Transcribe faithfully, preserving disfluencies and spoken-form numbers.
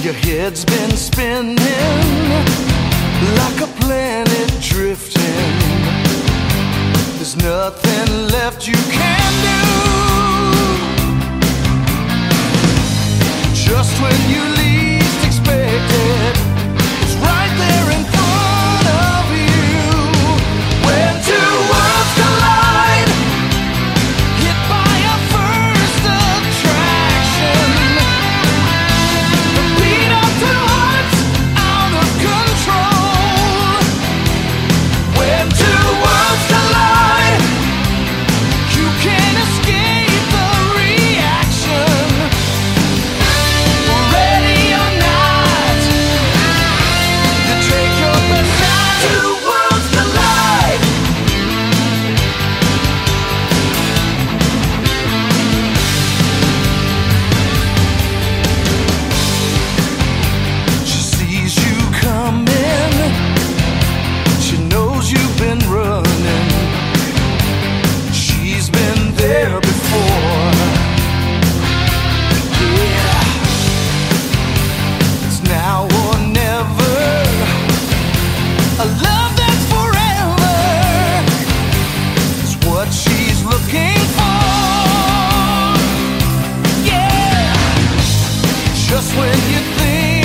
Your head's been spinning like a planet drifting. There's nothing left you can do. Just when you least expect it, it's right there in front of you. When two worlds collide, hit by a first attraction, the beat of two hearts out of control. When two worlds collide, you can't escape the reaction. Ready or not, you take your best shot. Two worlds collide. She sees you coming, she knows you've been running, she's been there before. Yeah, it's now or never, a love that's forever is what she's looking for. Yeah, just when you think